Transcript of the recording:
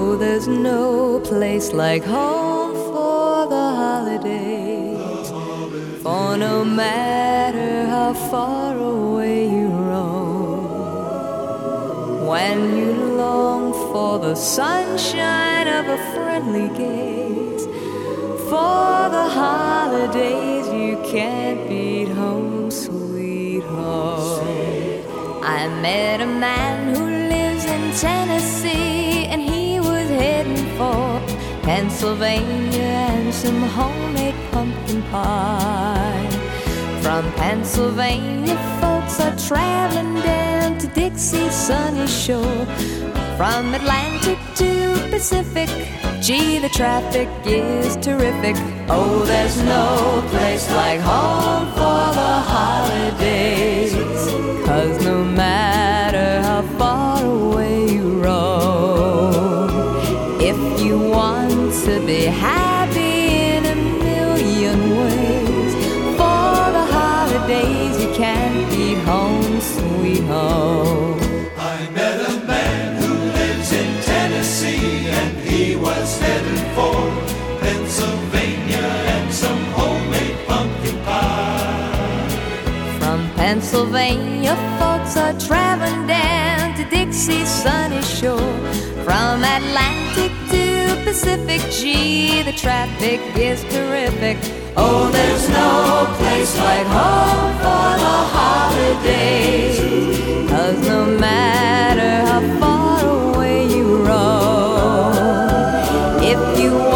Oh, there's no place like home for the holidays, for no matter how far away you roam, when you long for the sunshine of a friendly gaze, for the holidays you can't beat home, sweet home. I met a man who lives in Tennessee, and he was heading for Pennsylvania and some homemade pumpkin pie. From Pennsylvania, folks are traveling down to Dixie's sunny shore. From Atlantic to Pacific, gee, the traffic is terrific. Oh, there's no place like home for the holidays, 'cause no matter how far away you roam, if you want to be happy in a million ways, for the holidays you can't beat home, sweet home. I met a man who lives in Tennessee, and he was heading for Pennsylvania and some homemade pumpkin pie. From Pennsylvania, folks are traveling down to Dixie's sunny shore. From Atlantic to Pacific, gee, the traffic is terrific. Oh, there's no place like home for the holidays, 'cause no matter how far away you roam, if you